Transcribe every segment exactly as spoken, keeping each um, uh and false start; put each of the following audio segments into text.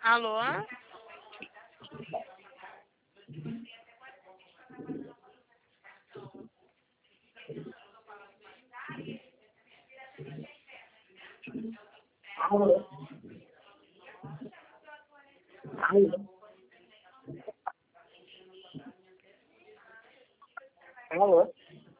Alô? Alô? Alô? Alô?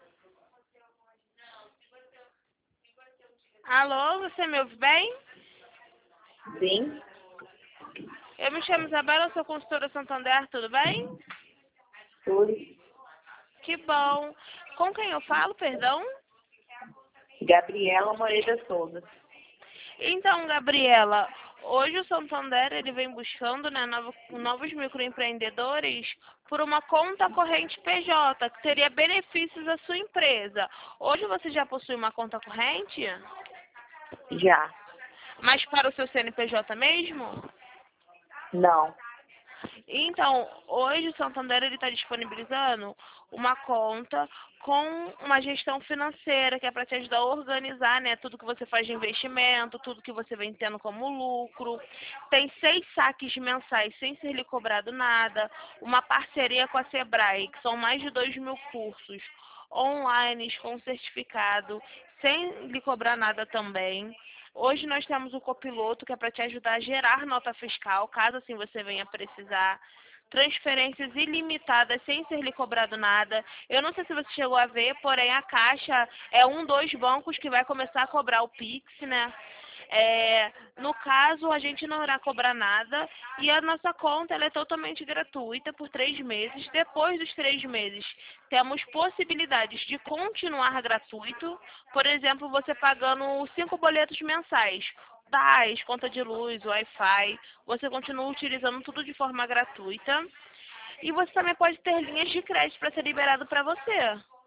Alô, você me ouve bem? Sim? Eu me chamo Isabela, sou consultora Santander, tudo bem? Tudo. Que bom. Com quem eu falo, perdão? Gabriela Moreira Souza. Então, Gabriela, hoje o Santander ele vem buscando, né, novo- novos microempreendedores por uma conta corrente P J, que teria benefícios à sua empresa. Hoje você já possui uma conta corrente? Já. Mas para o seu C N P J mesmo? Não. Então, hoje o Santander ele está disponibilizando uma conta com uma gestão financeira, que é para te ajudar a organizar, né, tudo que você faz de investimento, tudo que você vem tendo como lucro. Tem seis saques mensais sem ser lhe cobrado nada, uma parceria com a Sebrae, que são mais de dois mil cursos online com certificado, sem lhe cobrar nada também. Hoje nós temos o copiloto, que é para te ajudar a gerar nota fiscal, caso assim você venha precisar. Transferências ilimitadas, sem ser lhe cobrado nada. Eu não sei se você chegou a ver, porém a Caixa é um dos bancos que vai começar a cobrar o Pix, né? É, no caso, a gente não irá cobrar nada e a nossa conta ela é totalmente gratuita por três meses. Depois dos três meses, temos possibilidades de continuar gratuito. Por exemplo, você pagando cinco boletos mensais, gás, conta de luz, Wi-Fi, você continua utilizando tudo de forma gratuita. E você também pode ter linhas de crédito para ser liberado para você.